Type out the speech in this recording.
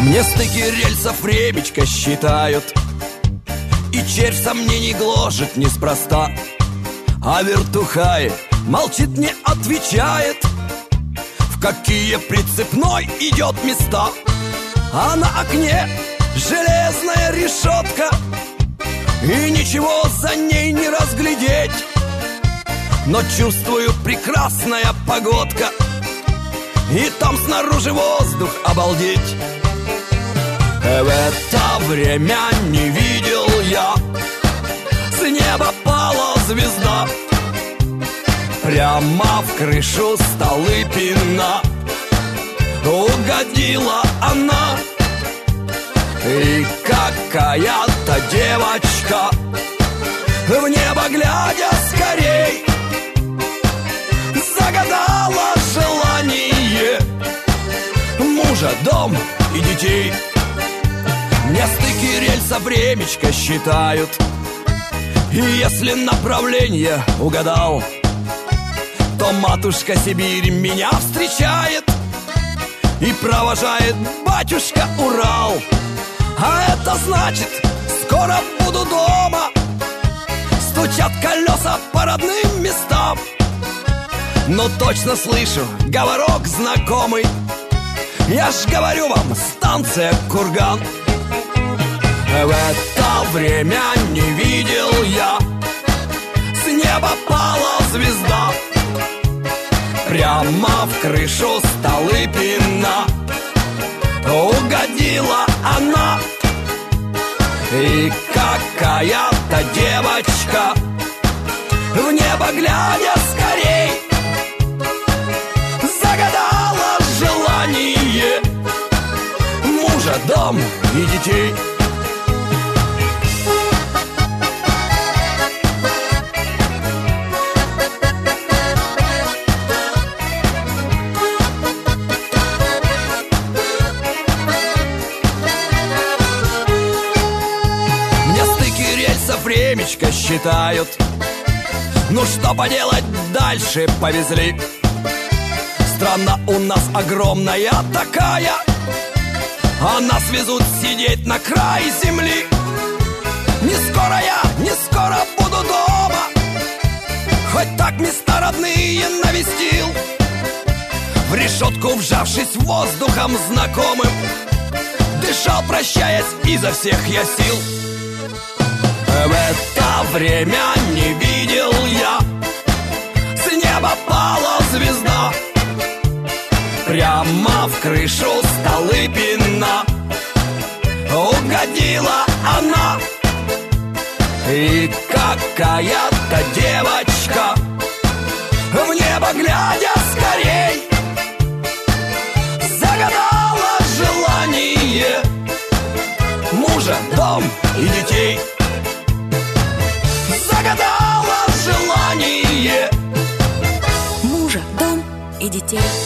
Мне стыки рельсов времечко считают, и червь сомнений гложет неспроста. А вертухай молчит, не отвечает, в какие прицепной идет места. А на окне железная решетка, и ничего за ней не разглядеть. Но чувствую, прекрасная погодка, и там снаружи воздух обалдеть. В это время не видел я, с неба пала звезда, прямо в крышу Столыпина угодила она. И какая-то девочка, в небо глядя скорей, загадала желание мужа, дом и детей. Мне стыки рельса времечко считают, и если направление угадал, то матушка Сибирь меня встречает и провожает батюшка Урал. А это значит, скоро буду дома, стучат колеса по родным местам. Но точно слышу говорок знакомый, я ж говорю вам, станция Курган. В это время не видел я, с неба пала звезда, прямо в крышу Столыпина угодила она. И какая-то девочка, в небо глядя скорей, загадала желание мужа, дом и детей. Времечко считают, ну что поделать, дальше повезли. Страна у нас огромная такая, а нас везут сидеть на край земли. Не скоро буду дома, хоть так места родные навестил. В решетку вжавшись воздухом знакомым, дышал, прощаясь, изо всех я сил. В это время не видел я, с неба пала звезда, прямо в крышу Столыпина угодила она. И какая-то девочка, в небо глядя скорей, загадала желание мужа, дом и детей. Загадала желание мужа, дом и детей.